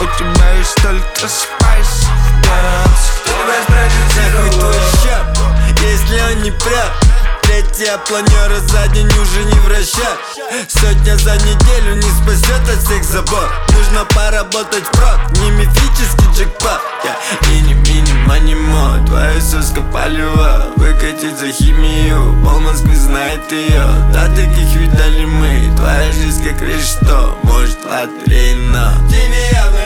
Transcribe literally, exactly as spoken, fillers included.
У тебя есть только спайс, yeah. Нахуй твой щап, если он не прав. Третья планера за день уже не вращать. Сотня за неделю не спасет от всех забот. Нужно поработать впрок, не мифический джекпот. Я мини-мини манимо, твоя соска полева. Выкатить за химию, пол Москвы знает ее. Да таких видали мы, твоя жизнь как решето. Может лотерейно. Тебе явно